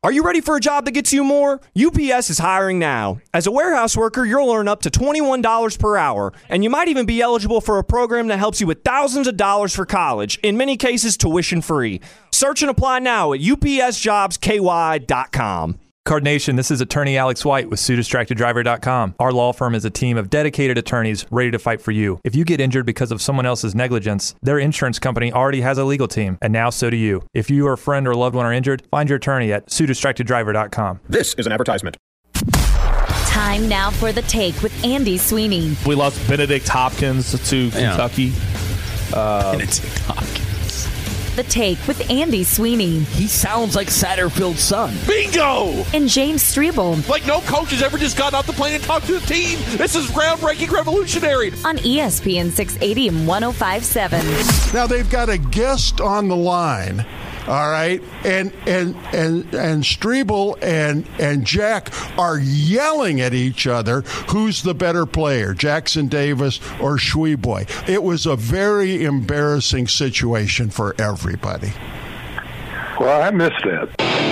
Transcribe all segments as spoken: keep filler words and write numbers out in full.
Are you ready for a job that gets you more? U P S is hiring now. As a warehouse worker, you'll earn up to twenty-one dollars per hour, and you might even be eligible for a program that helps you with thousands of dollars for college, in many cases tuition free. Search and apply now at U P S jobs K Y dot com. Card Nation, this is attorney Alex White with Sue Distracted Driver dot com. Our law firm is a team of dedicated attorneys ready to fight for you. If you get injured because of someone else's negligence, their insurance company already has a legal team, and now so do you. If you or a friend or loved one are injured, find your attorney at Sue Distracted Driver dot com. This is an advertisement. Time now for The Take with Andy Sweeney. We lost Benedict Hopkins to Kentucky. Yeah. Uh, Benedict Hopkins. The Take with Andy Sweeney. He sounds like Satterfield's son. Bingo! And James Strebel. Like no coach has ever just gotten off the plane and talked to the team. This is groundbreaking, revolutionary. On E S P N six eighty and one oh five point seven. Now they've got a guest on the line. All right, and and and and Strebel and and Jack are yelling at each other. Who's the better player, Jackson Davis or Schweboy? It was a very embarrassing situation for everybody. Well, I missed that.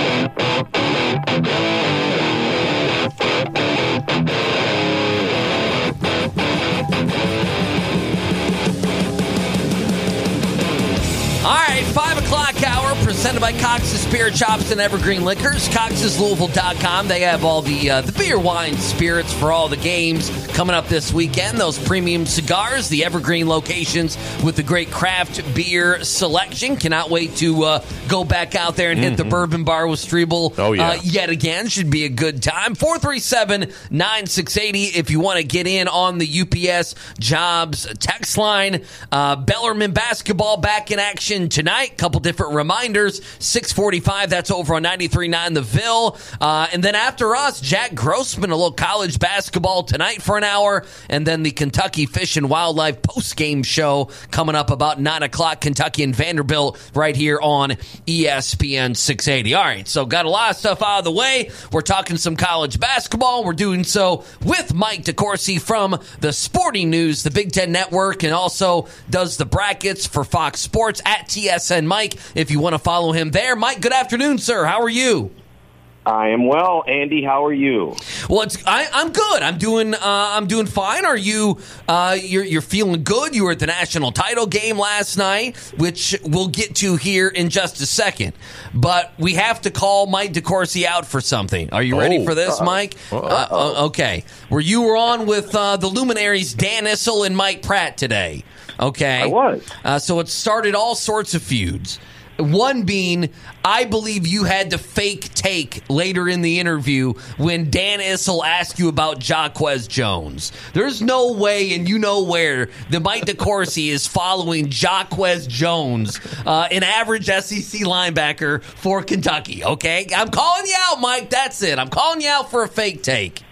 All right, five o'clock hour, presented by Cox's Spirit Shops and Evergreen Liquors. Cox's Louisville dot com. They have all the uh, the beer, wine, spirits for all the games coming up this weekend. Those premium cigars, the Evergreen locations with the great craft beer selection. Cannot wait to uh, go back out there and mm-hmm. hit the Bourbon Bar with Strebel oh, yeah. uh, yet again. Should be a good time. four three seven, nine six eight zero if you want to get in on the U P S Jobs text line. Uh, Bellarmine basketball back in action tonight. Couple different reminders. six forty-five, that's over on ninety-three point nine The Ville. Uh, and then after us, Jack Grossman, a little college basketball tonight for an hour. And then the Kentucky Fish and Wildlife post-game show coming up about nine o'clock. Kentucky and Vanderbilt right here on E S P N six eighty. All right, so got a lot of stuff out of the way. We're talking some college basketball. We're doing so with Mike DeCourcy from the Sporting News, the Big Ten Network, and also does the brackets for Fox Sports at T S N Mike, if you want to follow him there. Mike, good afternoon, sir. How are you? I am well, Andy. How are you? Well, it's, I, I'm good. I'm doing. Uh, I'm doing fine. Are you? Uh, you're, you're feeling good. You were at the national title game last night, which we'll get to here in just a second. But we have to call Mike DeCourcy out for something. Are you oh, ready for this, uh, Mike? Uh, okay. Where you were on with uh, the luminaries Dan Issel and Mike Pratt today. Okay. I was. Uh, so it started all sorts of feuds. One being, I believe you had to fake take later in the interview when Dan Issel asked you about Jaquez Jones. There's no way, and you know where, that Mike DeCourcy is following Jaquez Jones, uh, an average S E C linebacker for Kentucky, okay? I'm calling you out, Mike. That's it. I'm calling you out for a fake take.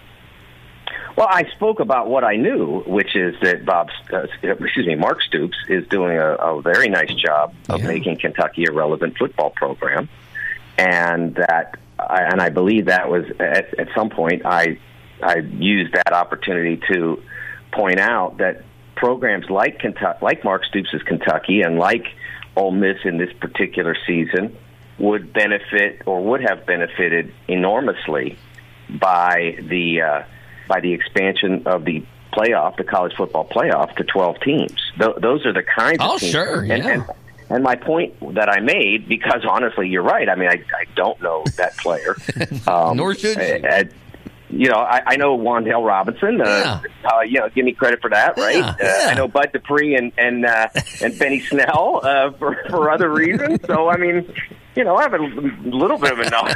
Well, I spoke about what I knew, which is that Bob, uh, excuse me, Mark Stoops is doing a, a very nice job of yeah. making Kentucky a relevant football program, and that, I, and I believe that was at, at some point I, I used that opportunity to point out that programs like Kentucky, like Mark Stoops' Kentucky, and like Ole Miss in this particular season, would benefit or would have benefited enormously by the. Uh, by the expansion of the playoff, the college football playoff, to twelve teams. Th- those are the kinds oh, of teams. Oh, sure, yeah. And, and, and my point that I made, because honestly, you're right. I mean, I, I don't know that player. Um, Nor should you. Uh, you know, I, I know Wan'Dale Robinson. Uh, yeah. uh, you know, give me credit for that, right? Yeah, uh, yeah. I know Bud Dupree and and uh, and Benny Snell uh, for for other reasons. So I mean, you know, I have a little bit of a knowledge,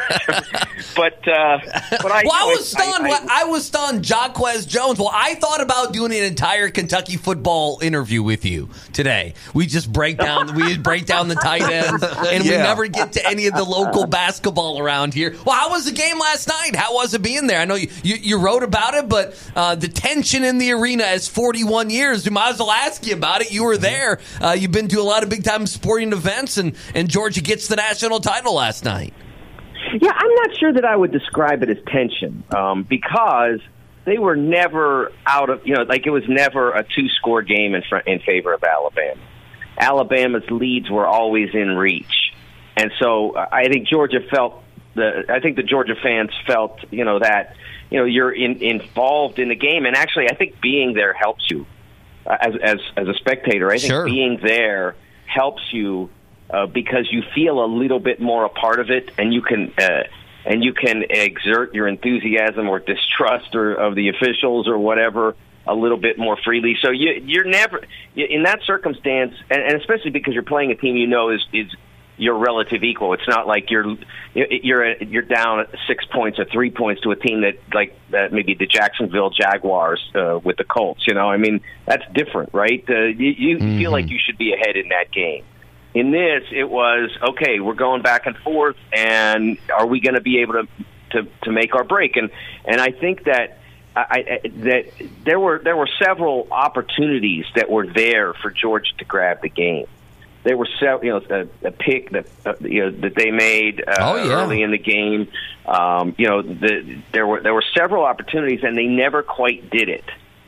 but uh, but I. Well, I was I, stunned. I, I, I was stunned. Jaquez Jones. Well, I thought about doing an entire Kentucky football interview with you today. We just break down. we break down the tight ends, and yeah. we never get to any of the local basketball around here. Well, how was the game last night? How was it being there? I know you you, you wrote about it, but uh, the tension in the arena as forty-one years. We might as well ask you about it. You were there. Uh, you've been to a lot of big time sporting events, and and Georgia gets the national title last night. Yeah, I'm not sure that I would describe it as tension, um, because they were never out of, you know, like it was never a two-score game in front, in favor of Alabama. Alabama's leads were always in reach. And so I think Georgia felt the I think the Georgia fans felt, you know, that, you know, you're in, involved in the game, and actually I think being there helps you uh, as as as a spectator. I think Sure. being there helps you uh, because you feel a little bit more a part of it, and you can uh, and you can exert your enthusiasm or distrust or of the officials or whatever a little bit more freely. So you you're never in that circumstance, and, and especially because you're playing a team you know is is your relative equal. It's not like you're you're you're down six points or three points to a team that like uh, maybe the Jacksonville Jaguars uh, with the Colts. You know, I mean that's different, right? Uh, you you mm-hmm. feel like you should be ahead in that game. In this, it was okay. We're going back and forth, and are we going to be able to, to to make our break? And and I think that I, I that there were there were several opportunities that were there for Georgia to grab the game. There were several, you know, a, a pick that uh, you know that they made uh, oh, yeah. early in the game. Um, you know, the, there were there were several opportunities, and they never quite did it.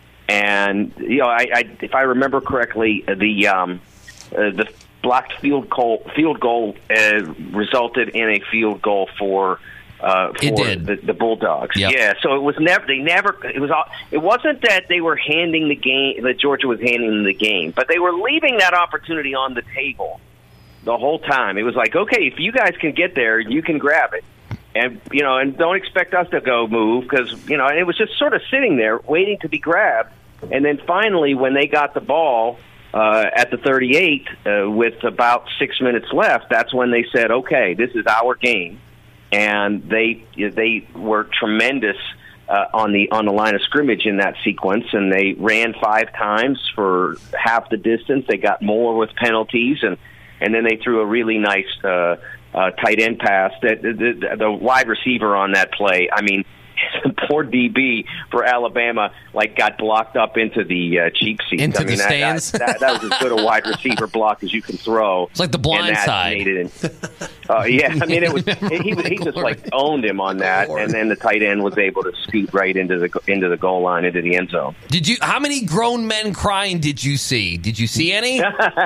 And you know, I, I if I remember correctly, the um, uh, the blocked field goal field goal uh, resulted in a field goal for. Uh, for it did. The, the Bulldogs. Yep. Yeah, so it was never. They never. It was. It wasn't that they were handing the game. That Georgia was handing them the game, but they were leaving that opportunity on the table the whole time. It was like, okay, if you guys can get there, you can grab it, and you know, and don't expect us to go move because you know. And it was just sort of sitting there waiting to be grabbed, and then finally, when they got the ball uh, at the thirty-eight uh, with about six minutes left, that's when they said, okay, this is our game. And they they were tremendous uh, on the on the line of scrimmage in that sequence, and they ran five times for half the distance. They got more with penalties, and, and then they threw a really nice uh, uh, tight end pass. That the, the, the wide receiver on that play, I mean, poor D B for Alabama, like got blocked up into the uh, cheap seats. Into I mean, the that, stands. That, that, that was as good a wide receiver block as you can throw. It's like the blind and that side. Made it in, uh, yeah, I mean, it was he, he just like owned him on that, and then the tight end was able to scoot right into the into the goal line, into the end zone. Did you? How many grown men crying did you see? Did you see any?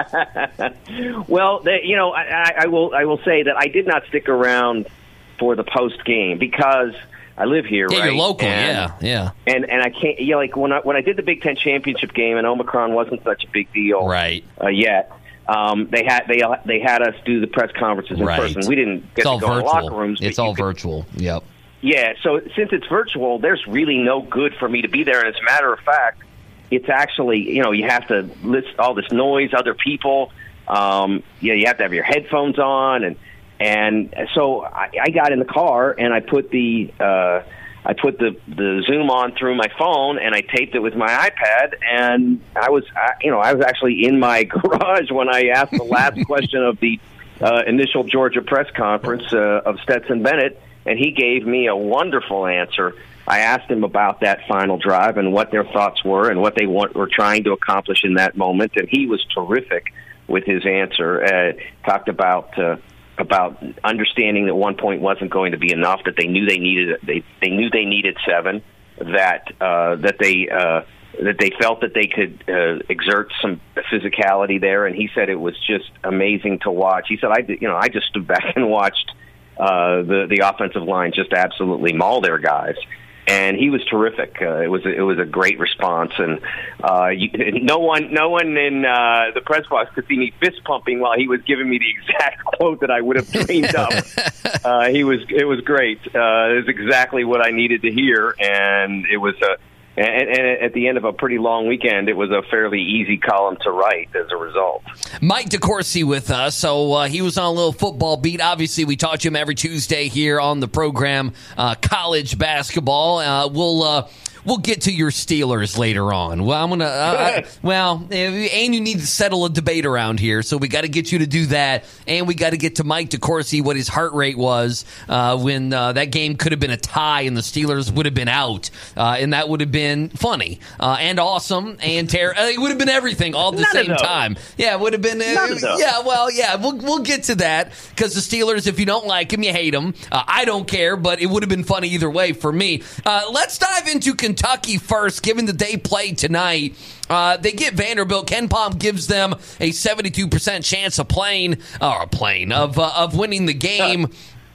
Well, they, you know, I, I will I will say that I did not stick around for the post game because I live here, yeah, right? You're local, and, yeah, yeah. And and I can't, you know, like when I when I did the Big Ten championship game, and Omicron wasn't such a big deal, right? Uh, yet um, they had they they had us do the press conferences in right. person. We didn't get it's to all go virtual. in locker rooms. It's all could, virtual. Yep. Yeah. So since it's virtual, there's really no good for me to be there. And as a matter of fact, it's actually, you know, you have to list all this noise, other people. Um, you know, you have to have your headphones on, and and so I, I got in the car and I put the. Uh, I put the, the Zoom on through my phone, and I taped it with my iPad, and I was, I, you know, I was actually in my garage when I asked the last question of the uh, initial Georgia press conference uh, of Stetson Bennett, and he gave me a wonderful answer. I asked him about that final drive and what their thoughts were and what they want, were trying to accomplish in that moment, and he was terrific with his answer. Uh, talked about... Uh, about understanding that one point wasn't going to be enough, that they knew they needed they they knew they needed seven, that uh, that they uh, that they felt that they could uh, exert some physicality there, and he said it was just amazing to watch. He said, I you know I just stood back and watched uh, the the offensive line just absolutely maul their guys. And he was terrific. Uh, it was a, it was a great response, and uh, you, no one no one in uh, the press box could see me fist pumping while he was giving me the exact quote that I would have dreamed up. uh, he was it was great. Uh, it was exactly what I needed to hear, and it was a and, and at the end of a pretty long weekend, it was a fairly easy column to write as a result. Mike DeCourcy with us. So uh, he was on a little football beat. Obviously, we talk to him every Tuesday here on the program, uh, college basketball. Uh, we'll uh, we'll get to your Steelers later on. Well, I'm gonna. Uh, I, well, and you need to settle a debate around here, so we got to get you to do that, and we got to get to Mike DeCourcy what his heart rate was uh, when uh, that game could have been a tie and the Steelers would have been out, uh, and that would have been funny uh, and awesome and ter- uh, it would have been everything all at the None same time. Yeah, it would have been. Uh, yeah, well, yeah, we'll we'll get to that because the Steelers, if you don't like them, you hate them. Uh, I don't care, but it would have been funny either way for me. Uh, let's dive into Kentucky first, given that they play tonight. Uh, they get Vanderbilt. Ken Pom gives them a seventy-two percent chance of playing, or playing, of uh, of winning the game.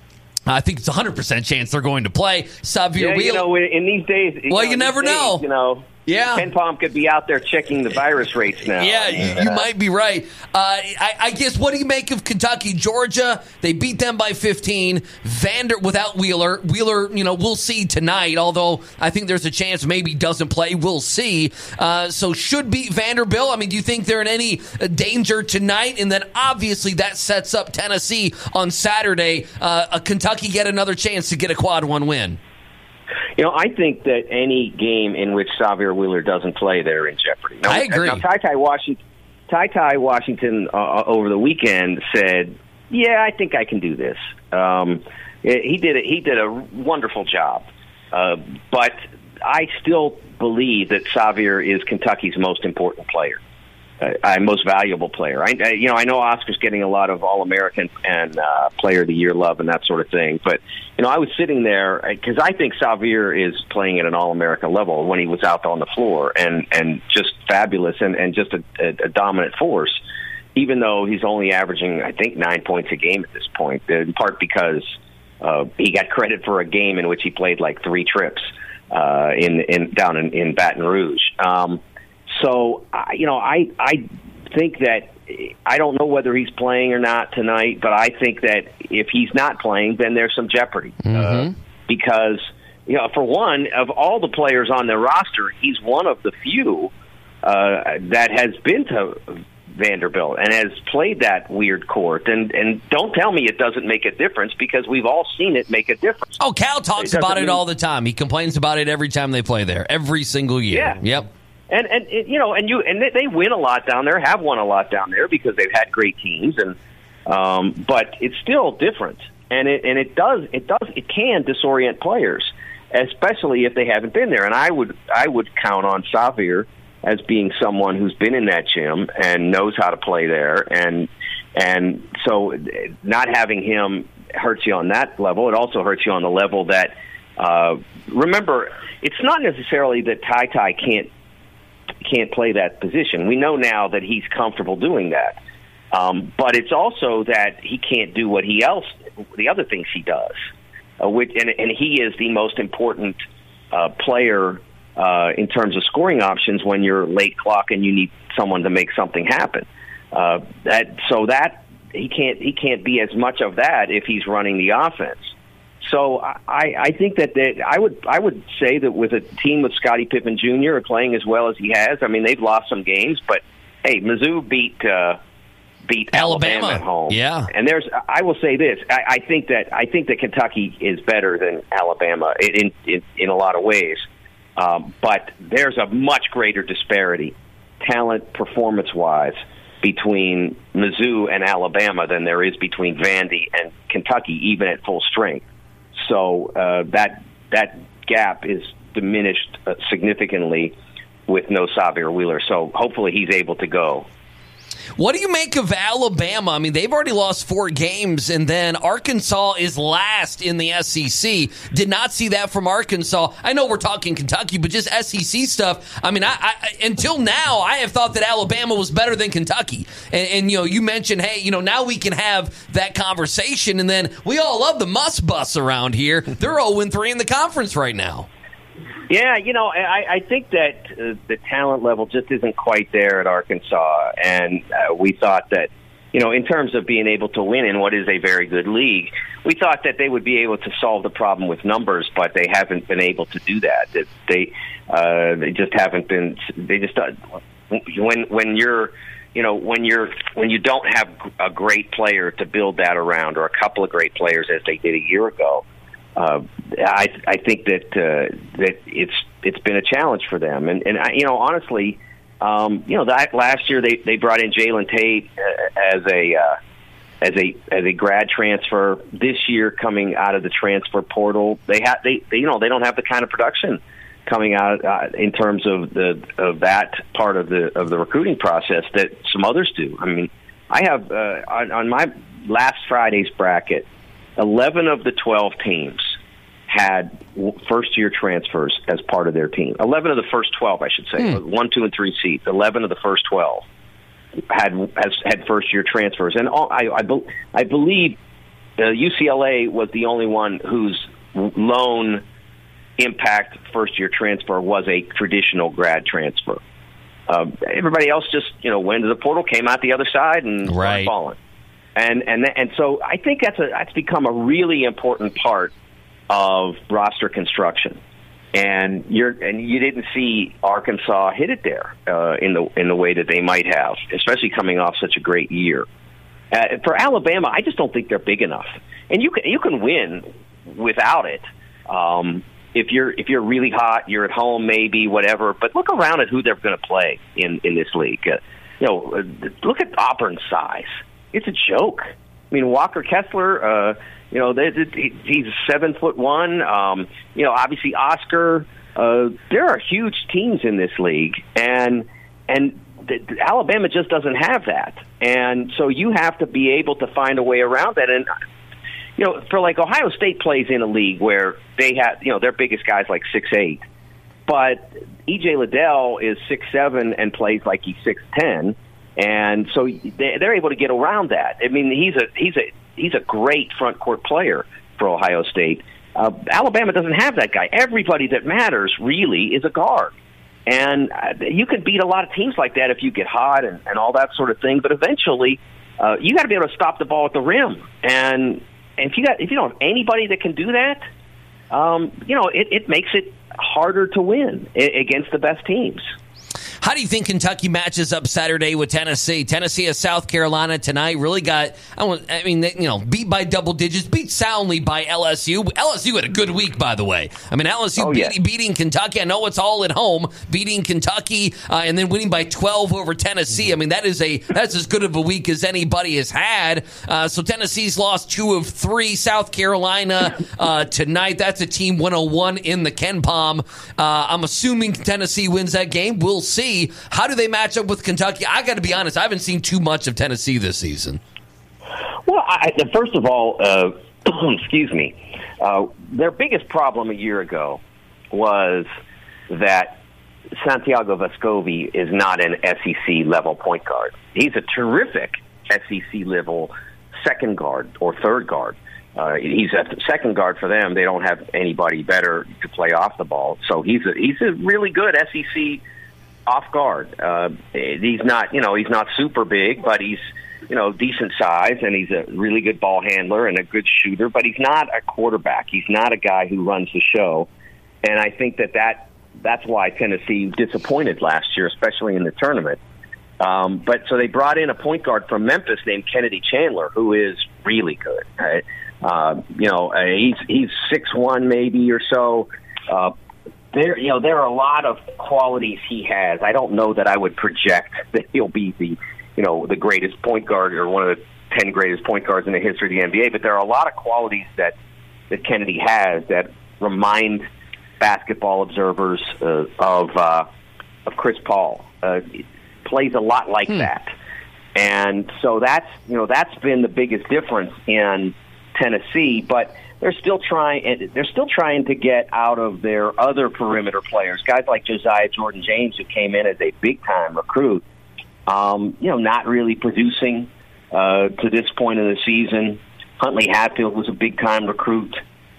I think it's a one hundred percent chance they're going to play. Xavier yeah, Wheeler. You know, in these days. Well, you, know, you never days, know. You know. Yeah. Ken Pom could be out there checking the virus rates now. Yeah, you, you might be right. Uh, I, I guess, what do you make of Kentucky? Georgia, they beat them by fifteen. Vander, without Wheeler. Wheeler, you know, we'll see tonight, although I think there's a chance maybe doesn't play. We'll see. Uh, so should beat Vanderbilt. I mean, do you think they're in any danger tonight? And then obviously that sets up Tennessee on Saturday. Uh, a Kentucky get another chance to get a quad one win. You know, I think that any game in which Xavier Wheeler doesn't play, they're in jeopardy. Now, I agree. Now, Ty Ty Washington, Ty Ty Washington uh, over the weekend said, "Yeah, I think I can do this." Um, he did it. He did a wonderful job, uh, but I still believe that Xavier is Kentucky's most important player. Uh, most valuable player. I, I, you know, I know Oscar's getting a lot of All-American and uh, Player of the Year love and that sort of thing. But you know, I was sitting there because I think Xavier is playing at an All-American level when he was out on the floor, and, and just fabulous and, and just a, a, a dominant force. Even though he's only averaging, I think, nine points a game at this point, in part because uh, he got credit for a game in which he played like three trips uh, in, in down in, in Baton Rouge. Um, So, you know, I I think that I don't know whether he's playing or not tonight, but I think that if he's not playing, then there's some jeopardy. Mm-hmm. Uh, because, you know, for one, of all the players on the roster, he's one of the few uh, that has been to Vanderbilt and has played that weird court. And, and don't tell me it doesn't make a difference, because we've all seen it make a difference. Oh, Cal talks it about it mean, all the time. He complains about it every time they play there, every single year. Yeah. Yep. And and it, you know, and you and they, they win a lot down there, have won a lot down there because they've had great teams, and um, but it's still different, and it and it does it does it can disorient players, especially if they haven't been there. And I would I would count on Xavier as being someone who's been in that gym and knows how to play there, and and so not having him hurts you on that level. It also hurts you on the level that uh, remember, it's not necessarily that Ty Ty can't. can't play that position. We know now that he's comfortable doing that. Um, but it's also that he can't do what he else, the other things he does. Uh, which, and, and he is the most important uh, player uh, in terms of scoring options when you're late clock and you need someone to make something happen. Uh, that so that he can't he can't be as much of that if he's running the offense. So I, I think that they, I would I would say that with a team with Scottie Pippen Junior playing as well as he has, I mean, they've lost some games, but hey, Mizzou beat uh, beat Alabama. Alabama at home. Yeah, and there's I will say this: I, I think that I think that Kentucky is better than Alabama in in, in a lot of ways, um, but there's a much greater disparity, talent performance wise, between Mizzou and Alabama than there is between Vandy and Kentucky, even at full strength. So uh, that that gap is diminished uh, significantly with no Xavier Wheeler. So hopefully he's able to go. What do you make of Alabama? I mean, they've already lost four games, and then Arkansas is last in the S E C. Did not see that from Arkansas. I know we're talking Kentucky, but just S E C stuff. I mean, I, I until now, I have thought that Alabama was better than Kentucky. And, and, you know, you mentioned, hey, you know, now we can have that conversation, and then we all love the must bus around here. They're oh and three in the conference right now. Yeah, you know, I, I think that uh, the talent level just isn't quite there at Arkansas, and uh, we thought that, you know, in terms of being able to win in what is a very good league, we thought that they would be able to solve the problem with numbers, but they haven't been able to do that. That they uh, they just haven't been. They just uh, when when you're. You know, when you're when you don't have a great player to build that around, or a couple of great players as they did a year ago. Uh, I I think that uh, that it's it's been a challenge for them, and and I, you know honestly, um, you know that last year they, they brought in Jalen Tate uh, as a uh, as a as a grad transfer. This year, coming out of the transfer portal, they have they, they you know they don't have the kind of production coming out uh, in terms of the of that part of the of the recruiting process that some others do. I mean, I have uh, on, on my last Friday's bracket, eleven of the twelve teams had first-year transfers as part of their team. eleven of the first twelve, I should say. Hmm. One, two, and three seeds. eleven of the first twelve had has, had first-year transfers. And all, I, I, be, I believe uh, U C L A was the only one whose lone impact first-year transfer was a traditional grad transfer. Uh, everybody else just, you know, went to the portal, came out the other side, and started right. falling. And and and so I think that's a that's become a really important part of roster construction. And you're and you didn't see Arkansas hit it there uh, in the in the way that they might have, especially coming off such a great year. Uh, for Alabama, I just don't think they're big enough. And you can you can win without it. Um, if you're if you're really hot, you're at home, maybe whatever. But look around at who they're going to play in in this league. Uh, you know, uh, look at Auburn's size. It's a joke. I mean, Walker Kessler, uh, you know, they, they, he's seven foot one. Um, you know, obviously Oscar. Uh, there are huge teams in this league, and and the, the Alabama just doesn't have that. And so you have to be able to find a way around that. And you know, for like Ohio State plays in a league where they have, you know, their biggest guy's like six eight, but E J Liddell is six seven and plays like he's six ten. And so they're able to get around that. I mean, he's a he's a he's a great front court player for Ohio State. Uh, Alabama doesn't have that guy. Everybody that matters really is a guard, and uh, you can beat a lot of teams like that if you get hot and, and all that sort of thing. But eventually, uh, you got to be able to stop the ball at the rim. And, and if you got if you don't have anybody that can do that, um, you know, it, it makes it harder to win against the best teams. How do you think Kentucky matches up Saturday with Tennessee? Tennessee has South Carolina tonight. Really got, I, want, I mean, you know, beat by double digits, beat soundly by L S U. L S U had a good week, by the way. I mean, L S U oh, yeah. beating, beating Kentucky. I know it's all at home, beating Kentucky uh, and then winning by twelve over Tennessee. I mean, that is a that's as good of a week as anybody has had. Uh, so Tennessee's lost two of three. South Carolina uh, tonight. That's a team one oh one in the Ken Palm. Uh, I'm assuming Tennessee wins that game. We'll see. How do they match up with Kentucky? I got to be honest, I haven't seen too much of Tennessee this season. Well, I, first of all, uh, excuse me, uh, their biggest problem a year ago was that Santiago Vescovi is not an S E C level point guard. He's a terrific S E C level second guard or third guard. Uh, he's a second guard for them. They don't have anybody better to play off the ball. So he's a, he's a really good S E C off guard. Uh, he's not, you know, he's not super big, but he's, you know, decent size, and he's a really good ball handler and a good shooter, but he's not a quarterback. He's not a guy who runs the show. And I think that, that that's why Tennessee disappointed last year, especially in the tournament. Um, but so they brought in a point guard from Memphis named Kennedy Chandler, who is really good. Right? Uh, you know, uh, he's he's six one maybe or so. Uh, There, you know, there are a lot of qualities he has. I don't know that I would project that he'll be the, you know, the greatest point guard or one of the ten greatest point guards in the history of the N B A. But there are a lot of qualities that that Kennedy has that remind basketball observers uh, of uh, of Chris Paul. Uh, plays a lot like hmm. that, and so that's you know that's been the biggest difference in Tennessee, but. They're still trying. They're still trying to get out of their other perimeter players, guys like Josiah Jordan James, who came in as a big time recruit. Um, you know, not really producing uh, to this point of the season. Huntley Hatfield was a big time recruit.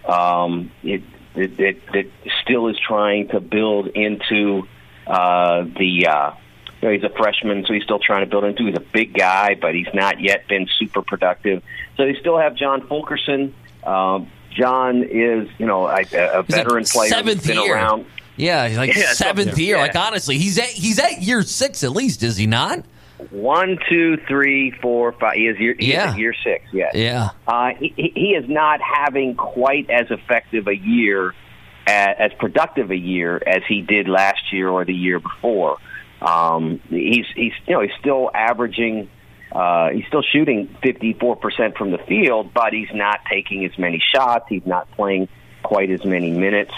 Um, it, it, it, it still is trying to build into uh, the. Uh, you know, he's a freshman, so he's still trying to build into. He's a big guy, but he's not yet been super productive. So they still have John Fulkerson. Um, John is, you know, a, a veteran like player seventh who's been year. around. Yeah, he's like yeah, seventh so, year. Yeah. Like, honestly, he's at he's at year six at least, is he not? One, two, three, four, five. He is year, he yeah. is at year six, yes. Yeah. Uh, he, he is not having quite as effective a year, as, as productive a year as he did last year or the year before. Um, he's, he's, you know, he's still averaging... Uh, he's still shooting fifty-four percent from the field, but he's not taking as many shots. He's not playing quite as many minutes.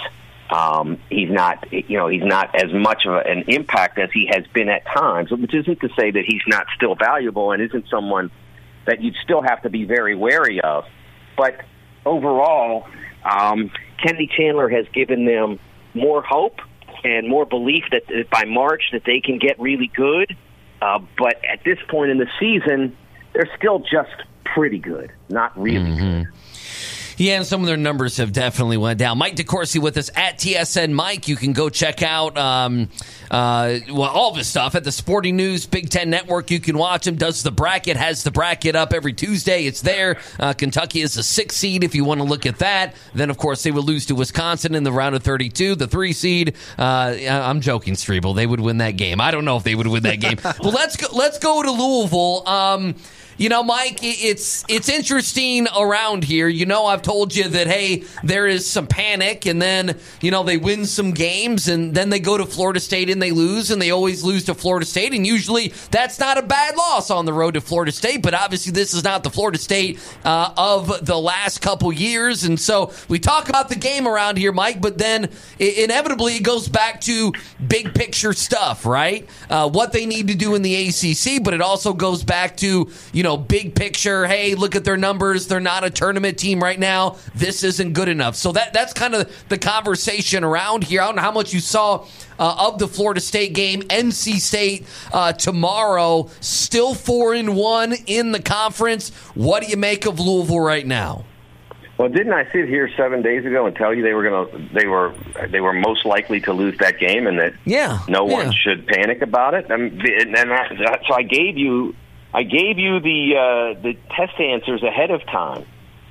Um, he's not, you know, he's not as much of a, an impact as he has been at times, which isn't to say that he's not still valuable and isn't someone that you'd still have to be very wary of. But overall, um, Kennedy Chandler has given them more hope and more belief that, that by March that they can get really good. Uh, but at this point in the season, they're still just pretty good, not really Mm-hmm. good. Yeah, and some of their numbers have definitely went down. Mike DeCourcy with us at T S N Mike. You can go check out um, uh, well all of his stuff at the Sporting News Big Ten Network. You can watch him. Does the bracket, has the bracket up every Tuesday. It's there. Uh, Kentucky is a six seed if you want to look at that. Then, of course, they would lose to Wisconsin in the round of thirty-two, the three seed. Uh, I'm joking, Strebel. They would win that game. I don't know if they would win that game. Well, let's go, let's go to Louisville. Um, You know, Mike, it's it's interesting around here. You know, I've told you that, hey, there is some panic, and then, you know, they win some games, and then they go to Florida State and they lose, and they always lose to Florida State, and usually that's not a bad loss on the road to Florida State, but obviously this is not the Florida State uh, of the last couple years, and so we talk about the game around here, Mike, but then it, inevitably it goes back to big picture stuff, right? Uh, what they need to do in the A C C, but it also goes back to, you know, big picture, hey, look at their numbers. They're not a tournament team right now. This isn't good enough. So that that's kind of the conversation around here. I don't know how much you saw uh, of the Florida State game. N C State uh, tomorrow, still four and one in the conference. What do you make of Louisville right now? Well, didn't I sit here seven days ago and tell you they were going to they were they were most likely to lose that game, and that yeah, no yeah. one should panic about it? I mean, and I, so I gave you. I gave you the uh, the test answers ahead of time.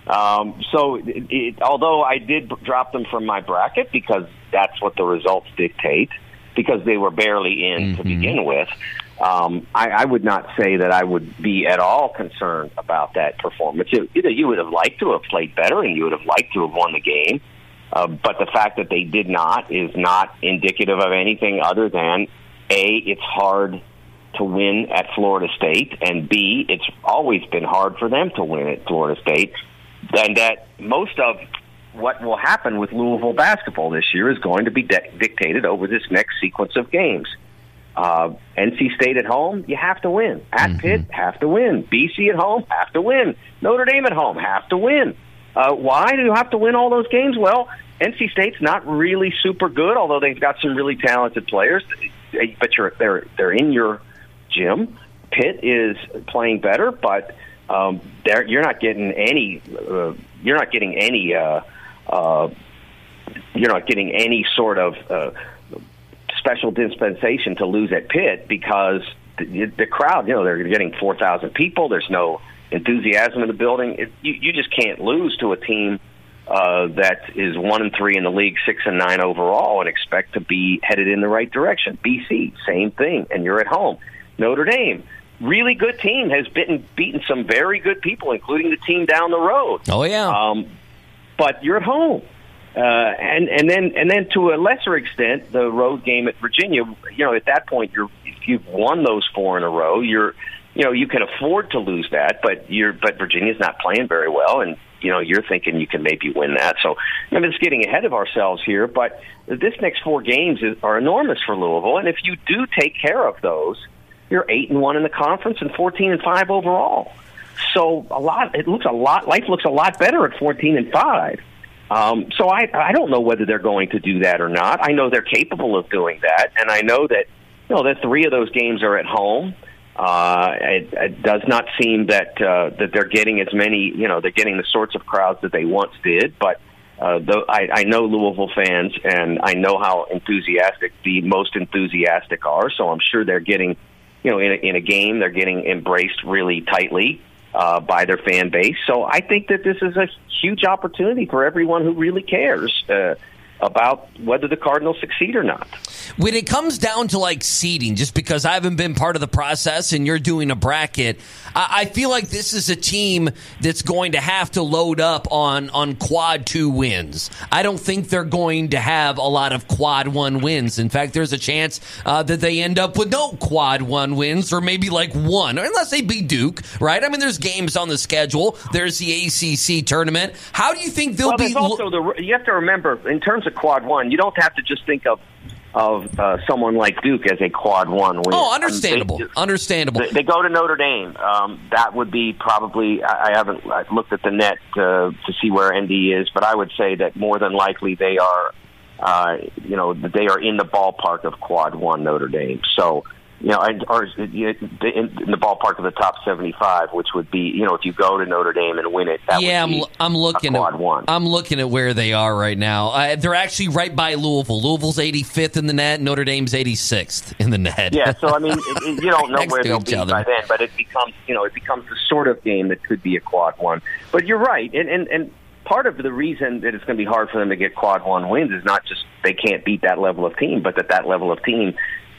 Um, so, it, it, although I did drop them from my bracket because that's what the results dictate, because they were barely in mm-hmm. to begin with, um, I, I would not say that I would be at all concerned about that performance. You, you know, you would have liked to have played better, and you would have liked to have won the game. Uh, but the fact that they did not is not indicative of anything other than, A, it's hard to win at Florida State, and B, it's always been hard for them to win at Florida State, and that most of what will happen with Louisville basketball this year is going to be de- dictated over this next sequence of games. Uh, N C State at home, you have to win. At mm-hmm. Pitt, have to win. B C at home, have to win. Notre Dame at home, have to win. Uh, why do you have to win all those games? Well, N C State's not really super good, although they've got some really talented players, but you're, they're they're in your gym. Pitt is playing better, but um, you're not getting any. Uh, you're not getting any. Uh, uh, you're not getting any sort of uh, special dispensation to lose at Pitt because the, the crowd. You know, they're getting four thousand people. There's no enthusiasm in the building. It, you, you just can't lose to a team uh, that is one and three in the league, six and nine overall, and expect to be headed in the right direction. B C, same thing, and you're at home. Notre Dame, really good team, has been beaten some very good people, including the team down the road. Oh yeah, um, but you're at home, uh, and and then and then to a lesser extent, the road game at Virginia. You know, at that point, you're if you've won those four in a row, you're you know you can afford to lose that, but you're but Virginia's not playing very well, and you know you're thinking you can maybe win that. So I'm just getting ahead of ourselves here, but this next four games is, are enormous for Louisville, and if you do take care of those, you're eight and one in the conference and fourteen and five overall. So a lot. It looks a lot. Life looks a lot better at fourteen and five. Um, so I I don't know whether they're going to do that or not. I know they're capable of doing that, and I know that you know that three of those games are at home. Uh, it, it does not seem that uh, that they're getting as many. You know, they're getting the sorts of crowds that they once did, but. Uh, though I, I know Louisville fans, and I know how enthusiastic the most enthusiastic are. So I'm sure they're getting. You know, in a, in a game, they're getting embraced really tightly uh, by their fan base. So I think that this is a huge opportunity for everyone who really cares uh, about whether the Cardinals succeed or not. When it comes down to like seeding, just because I haven't been part of the process and you're doing a bracket, I, I feel like this is a team that's going to have to load up on, on quad two wins. I don't think they're going to have a lot of quad one wins. In fact, there's a chance uh, that they end up with no quad one wins, or maybe like one, unless they beat Duke, right? I mean, there's games on the schedule. There's the A C C tournament. How do you think they'll well, be? Also the, you have to remember, in terms of quad one, you don't have to just think of of uh, someone like Duke as a quad one win. Oh, understandable. Um, they, understandable. They, they go to Notre Dame. Um, that would be probably, I, I haven't looked at the net uh, to see where N D is, but I would say that more than likely they are, uh, you know, they are in the ballpark of quad one Notre Dame. So you know, or in the ballpark of the top seventy-five, which would be, you know, if you go to Notre Dame and win it, that yeah, would be I'm, I'm looking a quad at one. I'm looking at where they are right now. Uh, they're actually right by Louisville. Louisville's eighty-fifth in the net. Notre Dame's eighty-sixth in the net. Yeah, so I mean, it, it, you don't know Next where to they'll each be other. by then, but it becomes, you know, it becomes the sort of game that could be a quad one. But you're right, and and, and part of the reason that it's going to be hard for them to get quad one wins is not just they can't beat that level of team, but that that level of team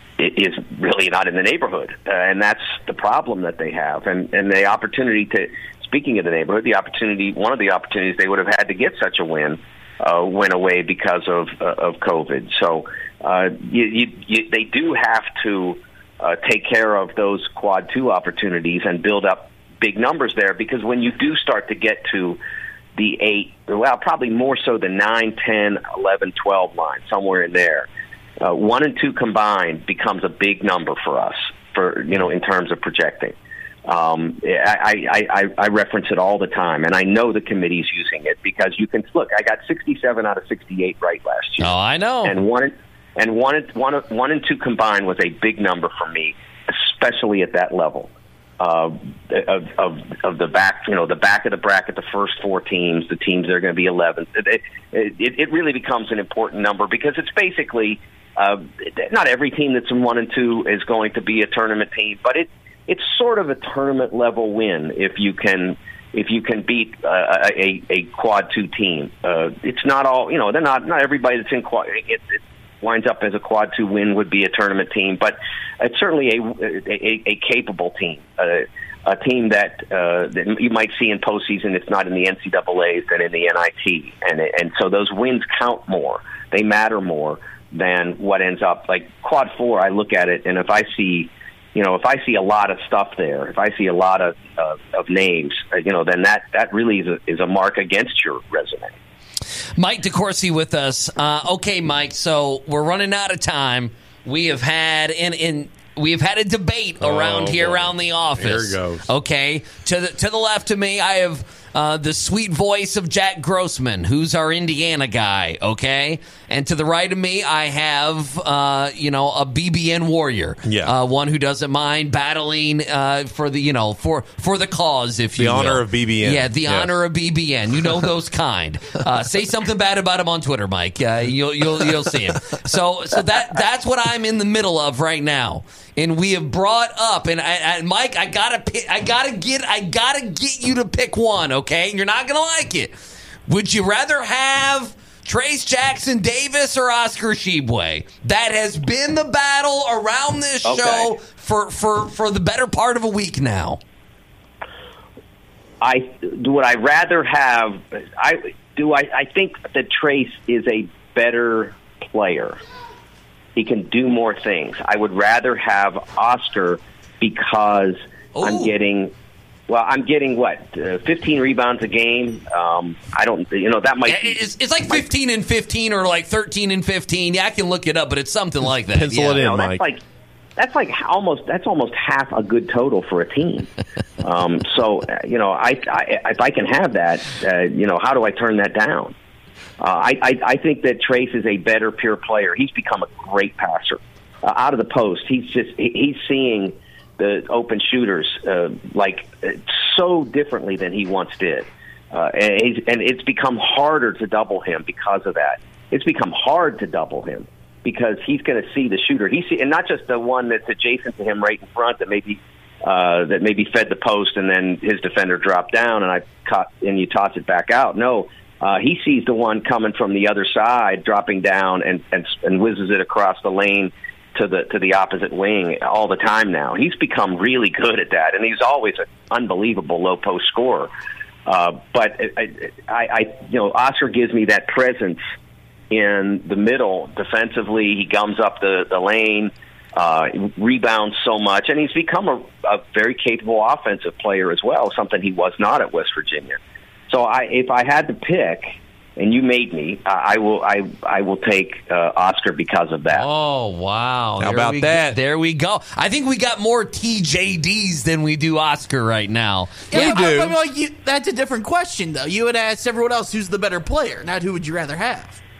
is really not in the neighborhood, uh, and that's the problem that they have. And and the opportunity to, speaking of the neighborhood, the opportunity, one of the opportunities they would have had to get such a win uh, went away because of uh, of COVID. So uh, you, you, you, they do have to uh, take care of those quad two opportunities and build up big numbers there, because when you do start to get to the eight, well, probably more so the nine, ten, eleven, twelve line, somewhere in there. Uh, one and two combined becomes a big number for us, for you know, in terms of projecting. Um, I, I, I, I reference it all the time, and I know the committee's using it because you can look. I got sixty-seven out of sixty-eight right last year. Oh, I know. And one and one and one, one and two combined was a big number for me, especially at that level. Uh, of, of of the back, you know, the back of the bracket, the first four teams, the teams that are going to be eleventh. It, it, it really becomes an important number because it's basically uh, not every team that's in one and two is going to be a tournament team, but it it's sort of a tournament level win if you can if you can beat uh, a a quad two team. Uh, it's not all, you know, they're not not everybody that's in quad. It, it, winds up as a quad two win would be a tournament team, but it's certainly a a, a capable team, uh, a team that uh, that you might see in postseason. It's not in the N C double A's than in the N I T, and and so those wins count more. They matter more than what ends up like quad four. I look at it, and if I see, you know, if I see a lot of stuff there, if I see a lot of uh, of names, uh, you know, then that that really is a, is a mark against your resume. Mike DeCourcy with us. Uh, okay, Mike. So we're running out of time. We have had in in we have had a debate around oh, here boy. around the office. Here it goes. Okay, to the to the left of me, I have uh, the sweet voice of Jack Grossman, who's our Indiana guy. Okay, and to the right of me, I have uh, you know a B B N warrior. Yeah, uh, one who doesn't mind battling uh, for the you know for for the cause, if the you will. honor of B B N. Yeah, the yes. honor of B B N. You know those kind. Uh, say something bad about him on Twitter, Mike. Uh, you'll you'll you'll see him. So so that that's what I'm in the middle of right now. And we have brought up, and I, I, Mike, I gotta pick, I gotta get, I gotta get you to pick one. Okay, you're not gonna like it. Would you rather have Trace Jackson Davis or Oscar Tshiebwe? That has been the battle around this Okay. show for, for, for the better part of a week now. I would I rather have I do I, I think that Trace is a better player. He can do more things. I would rather have Oscar because Ooh. I'm getting well. I'm getting what uh, fifteen rebounds a game. Um, I don't, you know, that might. Yeah, it's, it's like fifteen and fifteen or like thirteen and fifteen. Yeah, I can look it up, but it's something like that. Pencil yeah. it in, you know, Mike. that's like that's like almost that's almost half a good total for a team. um, so uh, you know, I, I if I can have that, uh, you know, how do I turn that down? Uh, I, I, I think that Trace is a better pure player. He's become a great passer. Uh, out of the post, he's just he, he's seeing the open shooters uh, like uh, so differently than he once did, uh, and, he's, and it's become harder to double him because of that. It's become hard to double him because he's going to see the shooter. He see, and not just the one that's adjacent to him right in front that maybe uh, that maybe fed the post and then his defender dropped down and I caught and you toss it back out. No. Uh, he sees the one coming from the other side, dropping down, and, and and whizzes it across the lane to the to the opposite wing all the time now. He's become really good at that, and he's always an unbelievable low post scorer. Uh, but I, I, I, you know, Oscar gives me that presence in the middle defensively. He gums up the the lane, uh, rebounds so much, and he's become a, a very capable offensive player as well. Something he was not at West Virginia. So I, if I had to pick, and you made me, I, I will. I I will take uh, Oscar because of that. Oh wow! How there about we that? Go. There we go. I think we got more T J Ds than we do Oscar right now. Yeah, We but, do. but, like, you, that's a different question, though. You would ask everyone else who's the better player, not who would you rather have.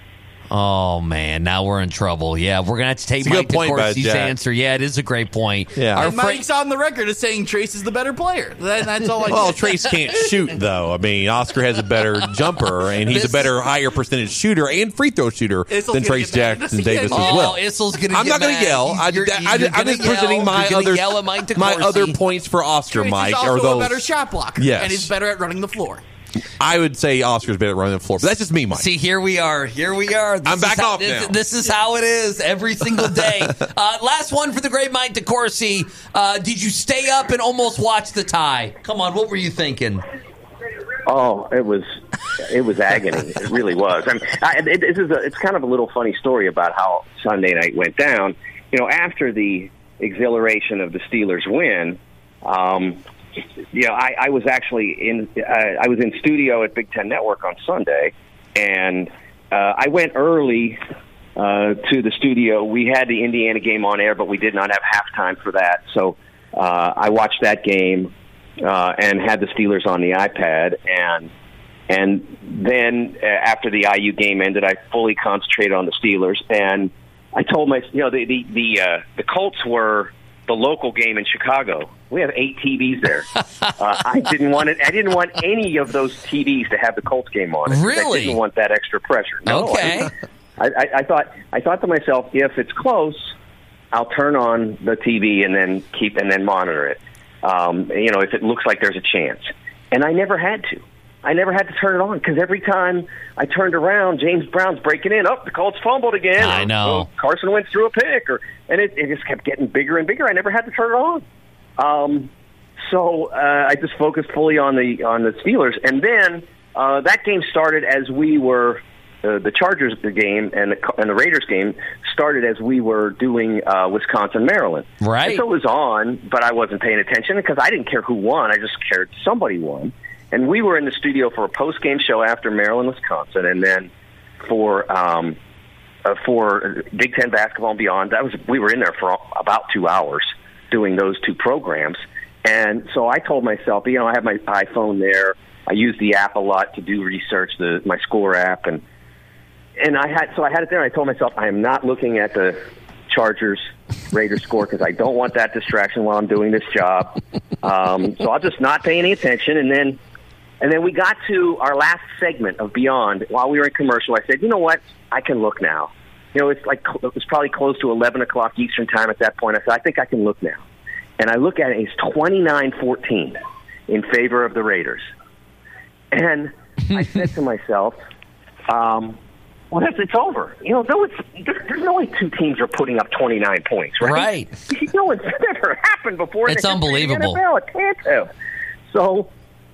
Oh, man. Now we're in trouble. Yeah, we're going to have to take It's a Mike good point, DeCourcy's Jack. answer. Yeah, it is a great point. Yeah. Our And fra- Mike's on the record as saying Trace is the better player. That, that's all I Well, get. Trace can't shoot, though. I mean, Oscar has a better jumper, and he's This- a better higher percentage shooter and free throw shooter Issel's than gonna Trace get mad. Jackson He Davis can't- as Oh, well. Issel's going to I'm get not going to mad. yell. I, You're- I, you're I, I'm gonna just presenting yell. my You're gonna other yell at Mike my DeCourcy. other points for Oscar, Trace Mike. is Are also those? a better shot blocker. Yes. And he's better at running the floor. I would say Oscar's better at running the floor, but that's just me, Mike. See, here we are. Here we are. This I'm back is how, off this, now. This is how it is every single day. uh, last one for the great Mike DeCourcy. Uh, did you stay up and almost watch the tie? Come on, what were you thinking? Oh, it was it was agony. It really was. I mean, I, it, this is a, it's kind of a little funny story about how Sunday night went down. You know, after the exhilaration of the Steelers win, um, you know, I, I was actually in uh, I was in studio at Big Ten Network on Sunday, and uh, I went early uh, to the studio. We had the Indiana game on air, but we did not have halftime for that, so uh, I watched that game. Uh, and had the Steelers on the iPad, and and then uh, after the I U game ended, I fully concentrated on the Steelers, and I told my, you know, the the the, uh, the Colts were the local game in Chicago. We have eight T Vs there. uh, I didn't want it. I didn't want any of those T Vs to have the Colts game on it. Really? I didn't want that extra pressure. No, Okay. I, I, I thought I thought to myself, if it's close, I'll turn on the T V and then keep and then monitor it. Um, you know, if it looks like there's a chance. And I never had to. I never had to turn it on because every time I turned around, James Brown's breaking in. Oh, the Colts fumbled again. I know. Or, oh, Carson Wentz threw a pick, or and it, it just kept getting bigger and bigger. I never had to turn it on. Um, so uh, I just focused fully on the on the Steelers, and then uh, that game started as we were. Uh, the Chargers game and the, and the Raiders game started as we were doing uh, Wisconsin, Maryland. Right. And so it was on, but I wasn't paying attention because I didn't care who won. I just cared somebody won. And we were in the studio for a post-game show after Maryland, Wisconsin, and then for um, uh, for Big Ten basketball and beyond. That was we were in there for about two hours doing those two programs. And so I told myself, you know, I have my iPhone there. I use the app a lot to do research, the my Score app, and and I had so I had it there. And I told myself, I am not looking at the Chargers Raiders score because I don't want that distraction while I'm doing this job. Um, so I'll just not pay any attention. And then and then we got to our last segment of Beyond. While we were in commercial, I said, you know what? I can look now. You know, it's like it was probably close to eleven o'clock Eastern time at that point. I said, I think I can look now. And I look at it, it's twenty-nine fourteen in favor of the Raiders. And I said to myself, um, well, that's, it's over. You know, no, it's, there, there's no way two teams are putting up twenty-nine points, right? Right. No, it's never happened before. It's in the history of the unbelievable. N F L. It can't have. So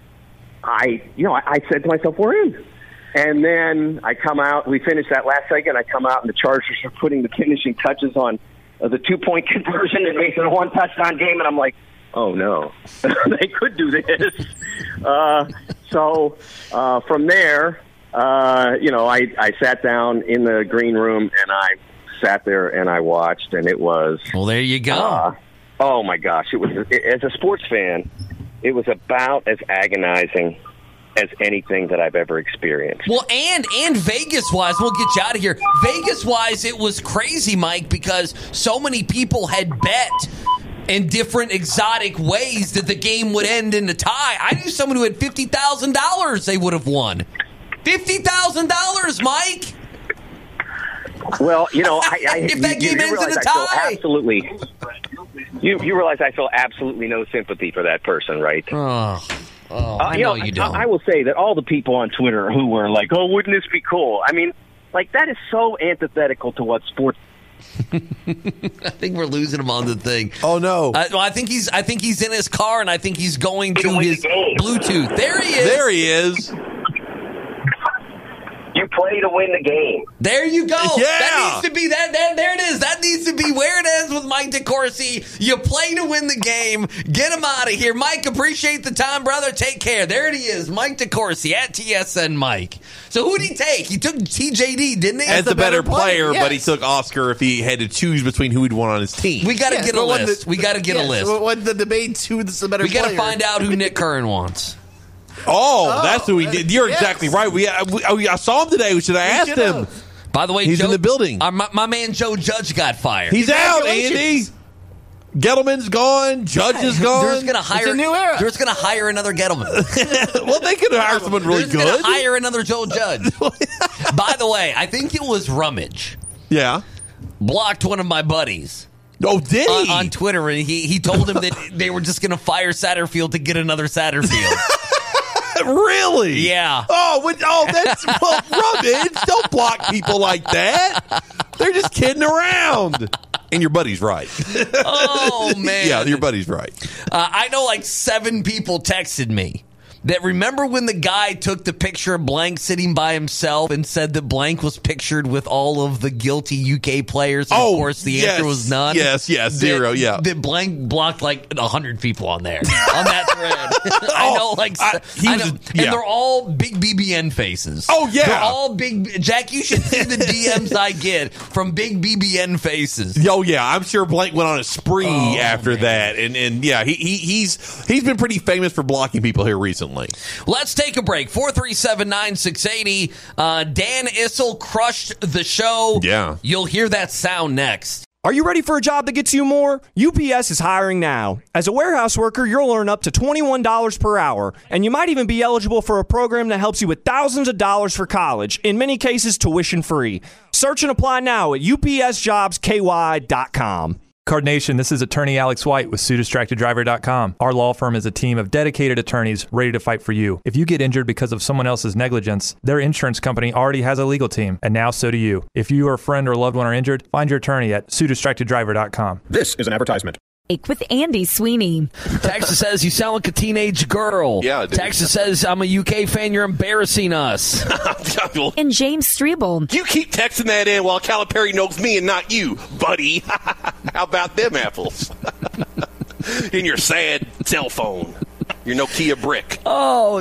I, you know, I, I said to myself, we're in. And then I come out, we finished that last segment, I come out, and the Chargers are putting the finishing touches on uh, the two-point conversion and making a one-touchdown game, and I'm like, oh, no. They could do this. Uh, so uh, from there, uh, you know, I, I sat down in the green room, and I sat there and I watched, and it was... Well, there you go. Uh, oh, my gosh. It was, as a sports fan, it was about as agonizing as anything that I've ever experienced. Well, and and Vegas-wise, we'll get you out of here. Vegas-wise, it was crazy, Mike, because so many people had bet in different exotic ways that the game would end in a tie. I knew someone who had fifty thousand dollars they would have won. fifty thousand dollars, Mike! Well, you know, I, I, If that you, game you ends in realize a I feel tie. absolutely. You you realize I feel absolutely no sympathy for that person, right? Oh, oh Uh, I you know, know, you don't. I, I will say that all the people on Twitter who were like, "Oh, wouldn't this be cool?" I mean, like that is so antithetical to what sports. I think we're losing him on the thing. Oh no! Uh, well, I think he's. I think he's in his car, and I think he's going to win the his game. Bluetooth. There he is. There he is. You play to win the game. There you go. Yeah. That needs to be that. There, there it is. That needs to be where it ends with Mike DeCourcy. You play to win the game. Get him out of here, Mike. Appreciate the time, brother. Take care. There it is, Mike DeCourcy at T S N Mike. So who did he take? He took T J D, didn't he? As the better player, player, but he yes. took Oscar if he had to choose between who he'd want on his team. We got to Yes, get a but when list. the- we got to get yes, a list. so when the debate's who's the better We got to player. find out who Nick Curran wants. Oh, Oh, that's who he did. You're yes. exactly right. We, I, we, I saw him today. Should I We ask should him? have. By the way, he's Joe, in the building. Uh, my, my man Joe Judge got fired. He's out, Andy. Gettleman's gone. Judge is gone. They're going to hire It's a new era. They're just going to hire another Gettleman. Well, they could hire someone really They're going good. to hire another Joe Judge. By the way, I think it was Rummage Yeah. blocked one of my buddies. Oh, did On, he? on Twitter, and he, he told him that they were just going to fire Satterfield to get another Satterfield. Really? Yeah. Oh, what, oh, that's well, Rummage. Don't block people like that. They're just kidding around. And your buddy's right. Oh, man. Yeah, your buddy's right. Uh, I know like seven people texted me that remember when the guy took the picture of Blank sitting by himself and said that Blank was pictured with all of the guilty U K players? And Oh, of course, the yes, answer was none. yes, yes, That- zero, yeah. That Blank blocked like one hundred people on there, on that thread. I know, like, I- he I was- know, yeah. and they're all big B B N faces. Oh, yeah. They're all big. Jack, you should see the D Ms I get from big B B N faces. Oh yeah, I'm sure Blank went on a spree Oh, after man. that, and and yeah, he, he he's he's been pretty famous for blocking people here recently. Let's take a break. four three seven, nine six eight zero. Uh, Dan Issel crushed the show. Yeah. You'll hear that sound next. Are you ready for a job that gets you more? U P S is hiring now. As a warehouse worker, you'll earn up to twenty-one dollars per hour, and you might even be eligible for a program that helps you with thousands of dollars for college, in many cases tuition free. Search and apply now at U P S jobs K Y dot com. Card Nation, this is attorney Alex White with Sue Distracted Driver dot com. Our law firm is a team of dedicated attorneys ready to fight for you. If you get injured because of someone else's negligence, their insurance company already has a legal team, and now so do you. If you or a friend or loved one are injured, find your attorney at Sue Distracted Driver dot com. This is an advertisement. With Andy Sweeney. Texas says you sound like a teenage girl. Yeah, I do. Texas says I'm a U K fan. You're embarrassing us. And James Strebel. You keep texting that in while Calipari knows me and not you, buddy. How about them apples? In your sad cell phone, your Nokia brick. Oh.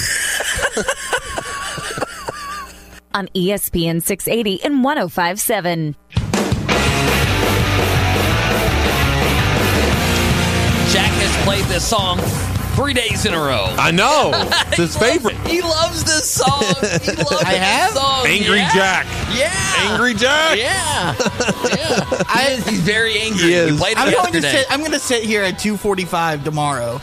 On E S P N six eighty and one oh five point seven. Jack has played this song three days in a row. I know. It's his favorite. He loves this song. He loves I have? this song. Angry Yeah. Jack. Yeah. Angry Jack. Yeah. Yeah. I- He's very angry. He is. We played it I'm going to yesterday. sit. I'm going to sit here at two forty-five tomorrow,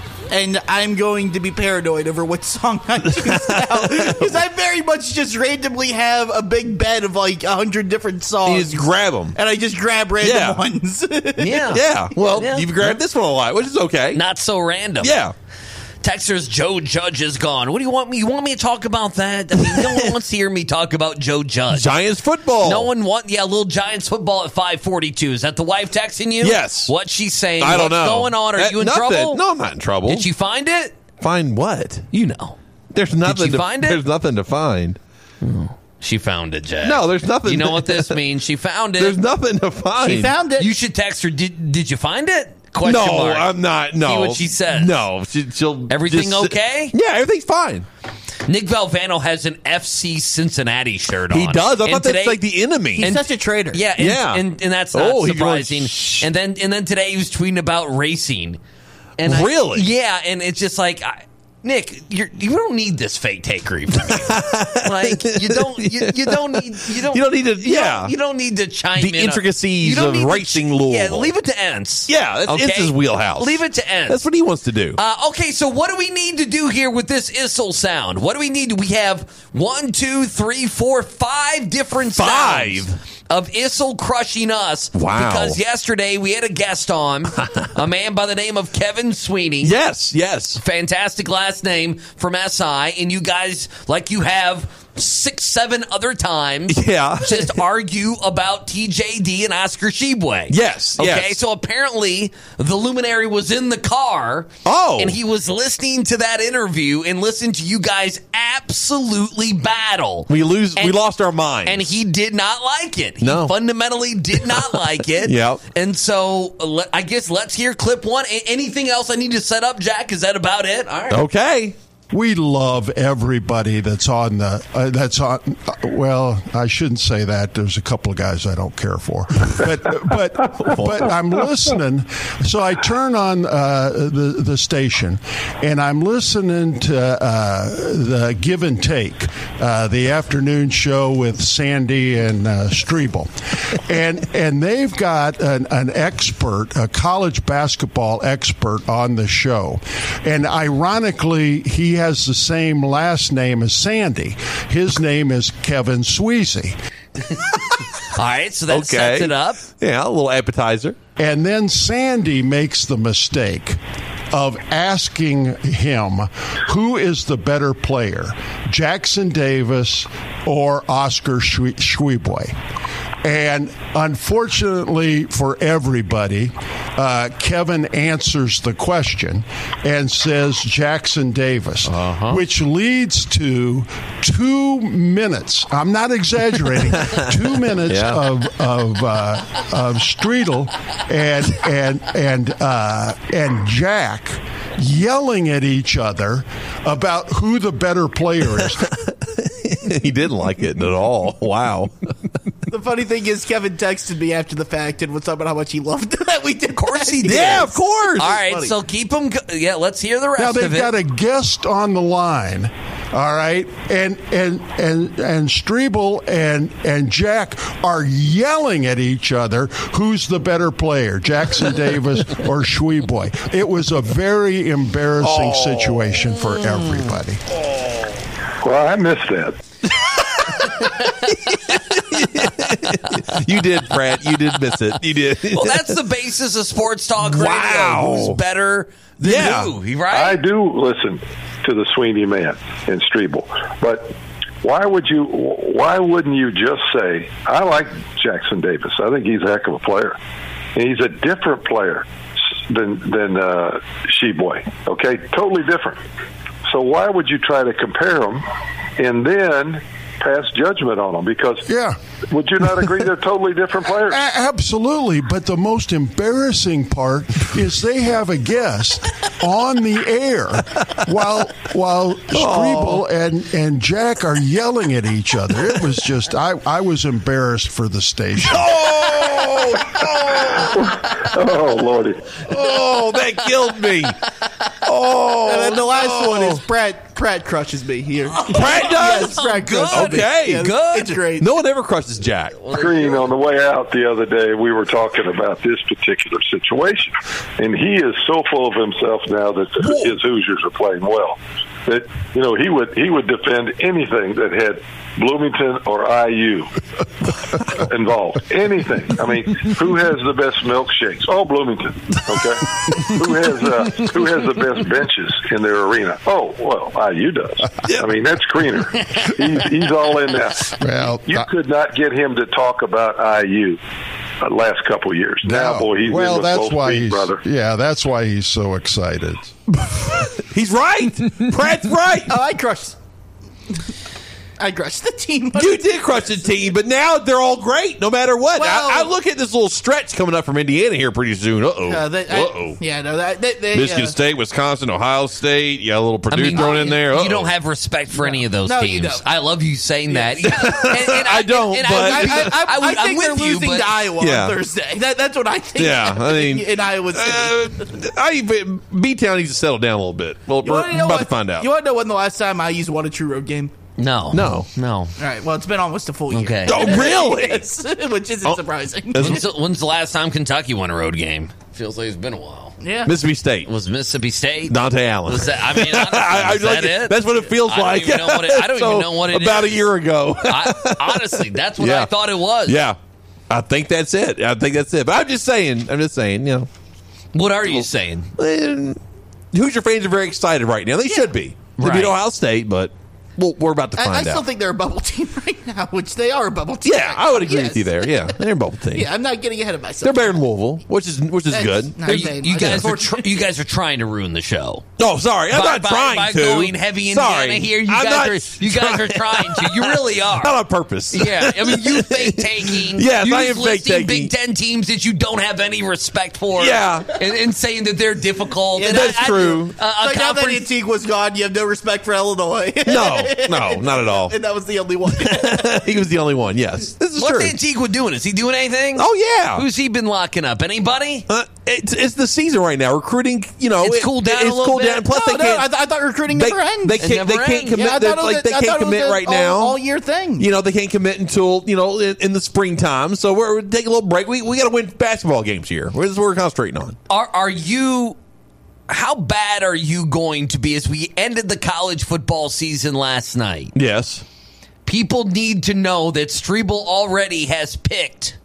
and I'm going to be paranoid over what song I choose now because I very much just randomly have a big bed of like a hundred different songs, You just grab them. and I just grab random Yeah. ones. Yeah. Yeah. Well, Yeah. you've grabbed this one a lot, which is okay. Not so random. Yeah. Texter's Joe Judge is gone. What do you want me? You want me to talk about that? I mean, no one wants to hear me talk about Joe Judge. Giants football. No one want, yeah, little Giants football at five forty-two. Is that the wife texting you? Yes. What's she saying? I don't What's know. going on? Are Uh, you in nothing. trouble? No, I'm not in trouble. Did you find it? Find what? You know. There's nothing. you to, find it? There's nothing to find. She found it, Jack. No, there's nothing. You know to- what this means? She found it. There's nothing to find. She found it. You should text her. Did Did you find it? Question no, mark. I'm not. No. See what she says. No, she, she'll. Everything just- okay? Yeah, everything's fine. Nick Valvano has an F C Cincinnati shirt on. He does. I And thought today- that's like the enemy. He's and- such a traitor. Yeah, and, Yeah. and, and that's not Oh, he's surprising. going, "Shh." And then and then today he was tweeting about racing. And I- Really? yeah, and it's just like, I, Nick, you're, you don't need this fake take read from me. Like you don't you, you don't need you don't You don't need to- you yeah. don't, you don't need to chime The in on- intricacies you don't of need to racing ch- Louisville. Yeah, leave it to Ents. Yeah, that's it's his wheelhouse. Leave it to Ents. That's what he wants to do. Uh, okay, so what do we need to do here with this Issel sound? What do we need? We have one, two, three, four, five different Five. sounds of Issel crushing us. Wow. Because yesterday we had a guest on, a man by the name of Kevin Sweeney. yes, yes. Fantastic last name from S I, and you guys, like you have six, seven other times, Yeah. just argue about T J D and Oscar Sheboy. Yes, Okay, yes. so apparently the luminary was in the car. Oh. And he was listening to that interview and listened to you guys absolutely battle. We lose. we And- lost our minds. And he did not like it. He No. fundamentally did not like it. Yep. And so le- I guess let's hear clip one. A- anything else I need to set up, Jack? Is that about it? All right. Okay. We love everybody that's on the uh, that's on. Uh, well, I shouldn't say that. There's a couple of guys I don't care for, but but but I'm listening. So I turn on uh, the the station, and I'm listening to uh, the Give and Take, uh, the afternoon show with Sandy and uh, Strebel, and and they've got an, an expert, a college basketball expert on the show, and ironically, he has the same last name as Sandy. His name is Kevin Sweezy. All right, so that Okay. sets it up. Yeah, a little appetizer. And then Sandy makes the mistake of asking him who is the better player, Jackson Davis or Oscar Schweboy. And unfortunately for everybody, uh, Kevin answers the question and says Jackson Davis, uh-huh. which leads to two minutes. I'm not exaggerating. two minutes Yeah. of of uh, of Streetel and and and uh, and Jack yelling at each other about who the better player is. He didn't like it at all. Wow. The funny thing is, Kevin texted me after the fact and was talking about how much he loved that we did. Of course he did. Yeah, of course. All right, funny. so keep them. Go- yeah, let's hear the rest Now they've of it. got a guest on the line, all right, and and and and Strebel and and Jack are yelling at each other. Who's the better player, Jackson Davis or Schweboy? It was a very embarrassing Oh. situation for everybody. Well, I missed that. You did, Brad. You did miss it. You did. Well, that's the basis of sports talk radio. Wow. Who's better than Yeah. who? Right? I do listen to the Sweeney man and Strebel, but why would you? Why wouldn't you just say, "I like Jackson Davis. I think he's a heck of a player. And he's a different player than than uh, Schweboy. Okay, totally different. So why would you try to compare them and then pass judgment on them? Because Yeah. would you not agree they're totally different players? A- absolutely, but the most embarrassing part is they have a guest on the air while while Strebel and, and Jack are yelling at each other. It was just I, I was embarrassed for the station. Oh, Lordy. Oh, that killed me. Oh, And then the last no. one is Pratt. Pratt crushes me here. Pratt does? Yes, Pratt good. crushes me. Okay, Yeah, good. It's great. No one ever crushes Jack. Green, on the way out the other day, we were talking about this particular situation, and he is so full of himself now that the, his Hoosiers are playing well that you know he would he would defend anything that had Bloomington or I U involved. Anything. I mean, who has the best milkshakes? Oh, Bloomington. Okay. Who has uh, who has the best benches in their arena? Oh, well, I U does. I mean, that's Greener. He's, he's all in that. Well, You I- could not get him to talk about I U uh, last couple of years. Now, No. boy, he's well, in with that's both why feet, he's brother. yeah, that's why he's so excited. He's right. Pratt's right. Oh, I crushed. I crushed the team. You did crush the team, but now they're all great, no matter what. Well- I, I look at this little stretch coming up from Indiana here pretty soon. Uh oh. Uh, they, I- Uh-oh. yeah, no, that they, they, Michigan uh, State, Wisconsin, Ohio State. You got a little I Purdue mean, thrown in there. You Uh-oh. don't have respect for any of those No, you teams. don't. I love you saying that. And- and I don't, and but- I, I, would- I, I, I would- I I'm think they're with you, losing but- to Iowa Yeah. on Thursday. That, that's what I think. Yeah, I mean, in Iowa City. Uh, I B Town needs to settle down a little bit. Well, You we're wanna know about what- to find out. You want to know when the last time I used won a true road game? No. No. No. All right. Well, it's been almost a full year. Okay. Oh, really? Yes, which isn't Oh. surprising. When's the, when's the last time Kentucky won a road game? Feels like it's been a while. Yeah. Mississippi State. Was Mississippi State? Dante Allen. Was that, I mean, honestly, I, I was like that it. it? That's what it feels I don't like. even know what it- I don't So, even know what it about is. a year ago. I, honestly, that's what Yeah. I thought it was. Yeah, I think that's it. I think that's it. But I'm just saying. I'm just saying. You know, What are you saying? eh, Hoosier fans are very excited right now. They should be. They Right. beat Ohio State, but Well, we're about to I, find I out. still think they're a bubble team right now, which they are a bubble team. Yeah, I would agree Yes. with you there. Yeah, they're a bubble team. Yeah, I'm not getting ahead of myself. They're better than Louisville, which is which is That's good. not Are you, bad. you guys are Unfortunately. tr- you guys are trying to ruin the show. Oh, sorry, I'm by, not by, trying by to. going heavy Indiana Sorry. here. You I'm guys not are you guys are trying to. You really are. Not on purpose. Yeah, I mean, you fake taking. Yes, you I just am fake listing taking. Big Ten teams that you don't have any respect for. Yeah. and, and saying that they're difficult. Yeah, And that's I- I- true. Uh, a Like now that conference- Antigua's gone, you have no respect for Illinois. No, no, not at all. And that was the only one. He was the only one. Yes, this is What's true. Antigua doing? Is he doing anything? Oh yeah. Who's he been locking up? Anybody? Uh, it's, it's the season right now. Recruiting, you know, It's it- cooled down a It's little cooled bit? down. Plus, no, they no, can't. I, th- I thought recruiting they, never ends. they It can't. They never can't ends. commit. Yeah, I they're- thought it was like a- they I can't thought it was commit a right all- now. all year thing. You know, they can't commit until you know in, in the springtime. So we're, we're taking a little break. We we got to win basketball games here. This is what we're concentrating on. Are are you? How bad are you going to be as we ended the college football season last night? Yes. People need to know that Strebel already has picked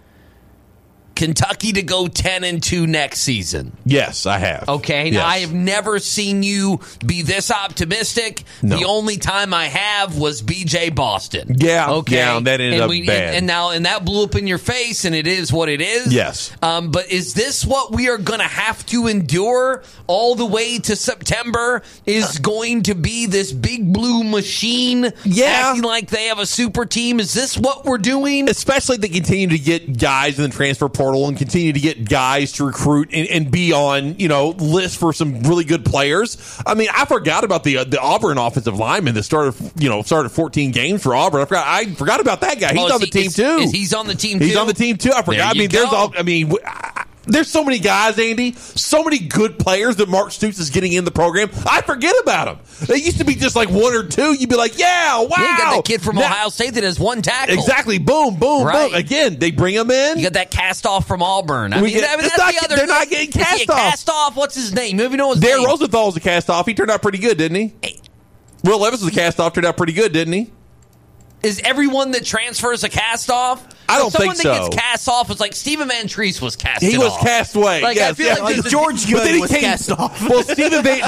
Kentucky to go ten and two next season. Yes, I have. Okay, now Yes. I have never seen you be this optimistic. No. The only time I have was B J Boston. Yeah, okay, yeah, that ended and up we, bad. And, and now, and that blew up in your face, and it is what it is. Yes. Um, but is this what we are going to have to endure all the way to September? Is going to be this big blue machine? Yeah. acting like they have a super team. Is this what we're doing? Especially if they continue to get guys in the transfer portal and continue to get guys to recruit and, and be on, you know, lists for some really good players. I mean, I forgot about the uh, the Auburn offensive lineman that started, you know, started fourteen games for Auburn. I forgot. I forgot about that guy. He's Oh, is on the he- team is- too. is he's on the team He's too? on the team too. I forgot. There I you mean, there's go. all. I mean. w- I- There's so many guys, Andy, so many good players that Mark Stoops is getting in the program. I forget about them. They used to be just like one or two. You'd be like, yeah, wow. Yeah, you got that kid from Now- Ohio State that has one tackle. Exactly. Boom, boom, Right. boom. Again, they bring them in. You got that cast off from Auburn. I We mean, get- I mean it's that's not- the other. they're not getting Is he cast a off. Cast off. What's his name? You even know his Darren name. Rosenthal was a cast off. He turned out pretty good, didn't he? Hey. Will Levis was a cast off. Turned out pretty good, didn't he? Is everyone that transfers a cast off? I don't Someone think that so. gets cast off is like Stephen Van Treese was cast. He was off. cast away. Like yes, I feel yes. like, this is- George But then Good he was came- cast off. Well, Stephen Van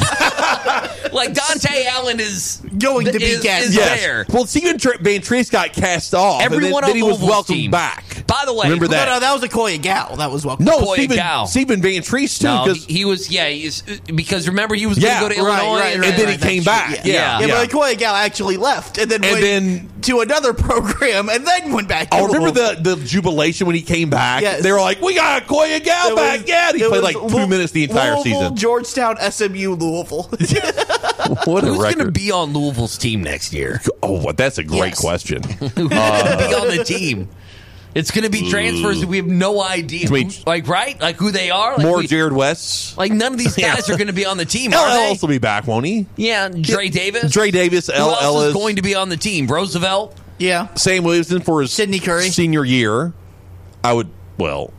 like Dante Allen is Going to be is, cast is off. yes. there. Well, Stephen Tr- Van Treese got cast off. and Everyone then, on then he was Louisville's welcomed team. back. By the way, remember No, that? no, that was a Koya Gal. That was welcome. No, Koya Stephen, Gal. Stephen Van Treese too. No, Because he, he was. Yeah, he's because remember he was Yeah, going to go to right, Illinois, right, and right, and then he right, came that's back. true, Yeah, Yeah, yeah. but Koya Gal actually left and then And went then- to another program and then went back to I remember Louisville. the, the jubilation when he came back. Yes. They were like, "We got Koya Gal It back!" was- yeah, and he it played was like two Lou- minutes the entire Louisville, season. Georgetown, S M U, Louisville. What a Who's going to record! be on Louisville's team next year? Oh, what- that's a great Yes. question. Who's going to be on the team? It's going to be transfers that we have no idea. I mean, Who- like right, like who they are. Like More we- Jared Wests. Like none of these guys Yeah. are going to be on the team, L. are they? Ellis will be back, won't he? Yeah, Dre Davis. Dre Davis, Who L. else Ellis, is going to be on the team? Roosevelt. yeah. Sam Williamson for his Sidney Curry. senior year. I would. Well,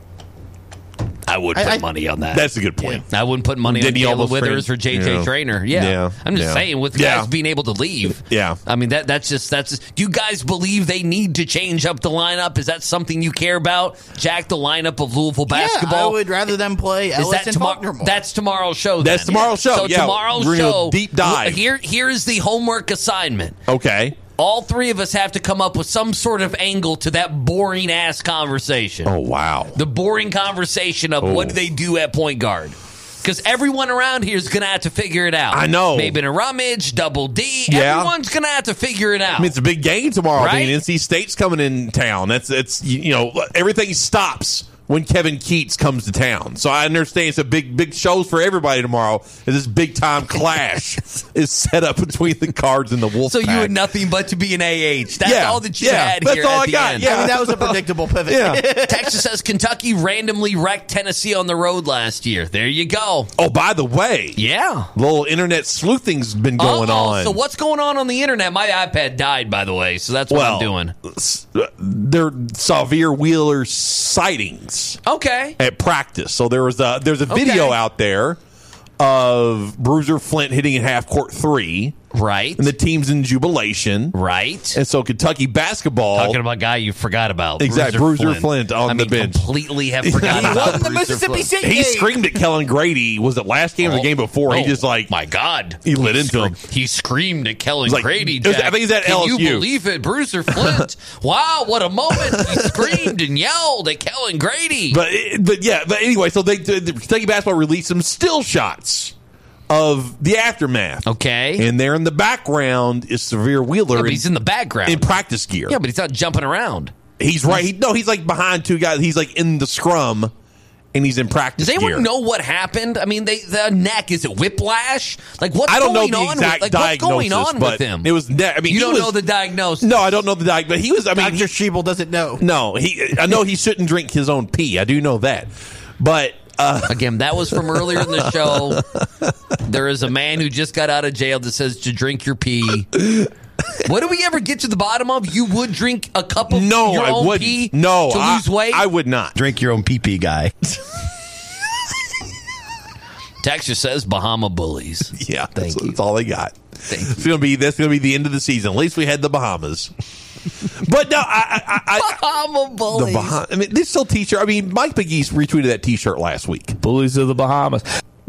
I would I- put I- money on that. that's a good point. I wouldn't put money Did on he Caleb almost Withers train- or J J yeah. Trainer. Yeah. Yeah. I'm just Yeah. saying, with Yeah. guys being able to leave. Yeah. I mean, that that's just, that's just, do you guys believe they need to change up the lineup? Is that something you care about? Jack, the lineup of Louisville basketball? Yeah, I would rather them play Is Ellis that and tomorrow? Faulkner more. That's tomorrow's show. That's then. tomorrow's show, So yeah. tomorrow's We're gonna show, deep dive. Here, here is the homework assignment. Okay. All three of us have to come up with some sort of angle to that boring ass conversation. Oh wow. The boring conversation of Oh. what do they do at point guard. Because everyone around here is going to have to figure it out. I know. Maybe in a rummage, double D. Yeah. Everyone's going to have to figure it out. I mean, it's a big game tomorrow. I Right? mean, N C State's coming in town. That's it's you, you know everything stops when Kevin Keats comes to town. So I understand it's a big big shows for everybody tomorrow. As this big time clash is set up between the Cards and the Wolfpack. so you had nothing but to be an A H. That's Yeah. all that you Yeah. had That's here all at I the got. end. Yeah. I mean, that was a predictable pivot. Yeah. Texas says Kentucky randomly wrecked Tennessee on the road last year. There you go. Oh, by the way, Yeah. little internet sleuthing's been going Uh-oh. on. So what's going on on the internet? My iPad died, by the way, so that's what well, I'm doing. s- There saw Veer Wheeler sightings Okay. at practice. So there was a there's a video Okay. out there of Bruiser Flint hitting in half court three. Right. And the team's in jubilation. Right. And so Kentucky basketball. Talking about a guy you forgot about. Exactly. Bruiser, Bruiser Flint. Flint on I the mean, bench. completely have forgotten He about won the Bruiser Mississippi Flint. State He game. screamed at Kellen Grady. Was it last game or the game before? Oh, he just like. My God. He lit he into scre- him. He screamed at Kellen Like, Grady. it was- Jack. I think he's at Can L S U. you believe it? Bruiser Flint. Wow, what a moment. He screamed and yelled at Kellen Grady. But, but yeah, but anyway, so they the Kentucky basketball released some still shots of the aftermath. Okay. And there in the background is Severe Wheeler. Yeah, but in, he's in the background. in practice gear. Yeah, but he's not jumping around. He's right. He, no, he's like behind two guys. He's like in the scrum, and he's in practice Does anyone gear. know what happened? I mean, they, the neck, is it whiplash? Like, what's I don't know going the on exact with, like, what's diagnosis, going on but with him? it was. Ne- I mean, you he don't was, know the diagnosis. No, I don't know the diagnosis. But he was. I mean, Doctor Shebel doesn't know. no, he. I know he shouldn't drink his own pee. I do know that, but. Uh, Again, that was from earlier in the show. There is a man who just got out of jail that says to drink your pee. What do we ever get to the bottom of? You would drink a cup of no, your I own wouldn't. pee No, to I, lose weight? I would not. Drink your own pee-pee, guy. Texas says Bahama Bullies. Yeah, Thank that's, you. that's all they got. Thank It's gonna be that's gonna be the end of the season. At least we had the Bahamas. But no, I, I, I, Bahama I Bullies. the Bahama. I mean, this still T-shirt. I mean, Mike McGee retweeted that T-shirt last week. Bullies of the Bahamas.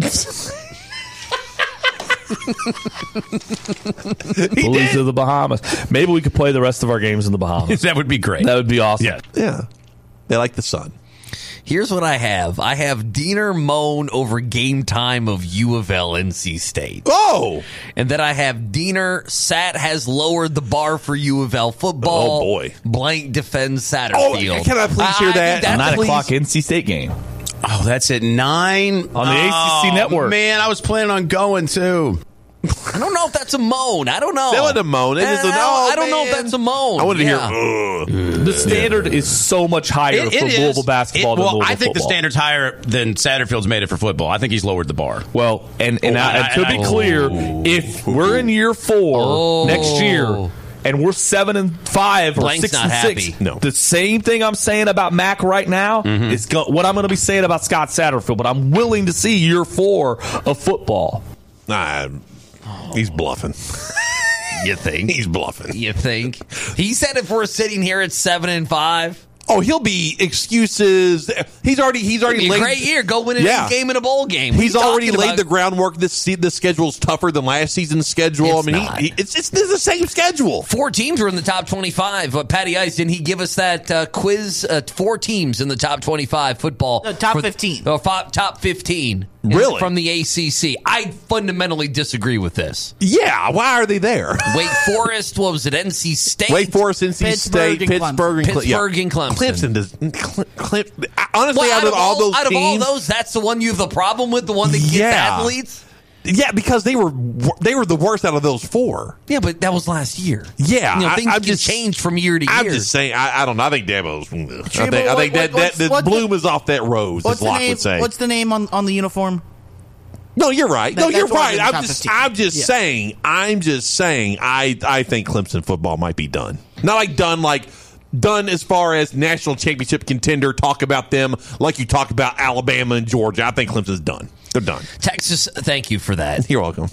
Bullies of the Bahamas. Maybe we could play the rest of our games in the Bahamas. That would be great. That would be awesome. Yeah. Yeah, they like the sun. Here's what I have. I have Diener moan over game time of U of L N C State. Oh, And then I have Diener Sat has lowered the bar for U of L football. Oh, boy. Blank defends oh, Satterfield. can I please I- hear I that? think that's Nine please- o'clock N C State game. Oh, that's at nine On the A C C Oh, network. Man, I was planning on going too. I don't know if that's a moan. I don't know. That wasn't a moan. It is I, a- don't- oh, I don't know if man. that's a moan. I wanted to Yeah. hear. Ugh. The standard is so much higher It- for it is. Louisville basketball It- than well, Louisville I think football. the standard's higher than Satterfield's made it for football. I think he's lowered the bar. Well, and, and, Oh, I, I- and to I- be I- clear, oh. if we're in year four Oh. next year and we're seven and five or Blank's six not and happy. six, No. the same thing I'm saying about Mac right now is go- what I'm going to be saying about Scott Satterfield. But I'm willing to see year four of football. Nah, he's bluffing. You think? He's bluffing. You think? He said if we're sitting here at seven and five, Oh, he'll be excuses. He's already. He's already it'd be a laid. great year. Go win a Yeah. game in a bowl game. What He's are you already talking laid about? the groundwork. This se- the schedule's tougher than last season's schedule. It's I mean, not. he, he, it's, it's it's the same schedule. Four teams were in the top twenty-five. But Patty Ice, didn't he give us that uh, quiz? Uh, four teams in the top twenty-five football. No, top for- fifteen. Oh, fi- top fifteen. in- Really? From the A C C. I fundamentally disagree with this. Yeah, why are they there? Wake Forest, what was it? N C State? Wake Forest, N C Pittsburgh State, and Pittsburgh, and Cle- Pittsburgh yeah. and Clemson. Clemson does. Cle- Cle- honestly, Well, out, of all those out of all teams, those, that's the one you have the problem with, the one that gets Yeah. athletes? yeah, because they were they were the worst out of those four. Yeah, but that was last year. Yeah, You know, I- things I'm can just- change from year to I'm year. just saying. I, I don't know. I think Dabo's. I think, I think what- that what- that, what's- that what's the- bloom is off that rose. What's As the Locke name? would say. What's the name on, on the uniform? No, you're right. That- no, you're that's why right. it's in I'm top just, fifteen. I'm just Yeah. saying. I'm just saying. I, I think Clemson football might be done. Not like done, like done as far as national championship contender. Talk about them like you talk about Alabama and Georgia. I think Clemson's done. They're done. Texas, thank you for that. You're welcome.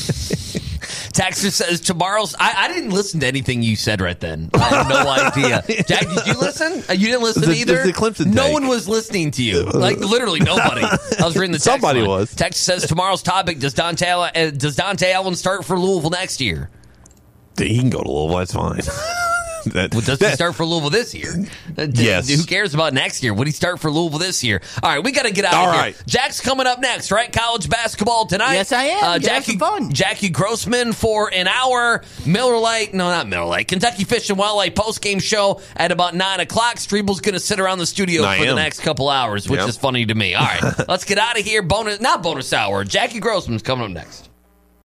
Texas says tomorrow's. I, I didn't listen to anything you said right then. I have no idea. Jack, did you listen? Uh, You didn't listen The- either. the Clemson no take. one was listening to you. Like literally nobody. I was reading the text Somebody line. was. Texas says tomorrow's topic: Does Dante uh, does Dante Allen start for Louisville next year? He can go to Louisville. That's fine. that, Well, does that- he start for Louisville this year? Uh, d- Yes. Who cares about next year? Would he start for Louisville this year? All right, we got to get out All of here. right. Jack's coming up next, right? College basketball tonight. Yes, I am. Uh, Get Jackie, some fun. Jackie Grossman for an hour. Miller Lite, no, not Miller Lite. Kentucky Fish and Wildlife post-game show at about nine o'clock. Strebel's going to sit around the studio I for the am. next couple hours, which Yep. is funny to me. All right, let's get out of here. Bonus, not bonus hour. Jackie Grossman's coming up next.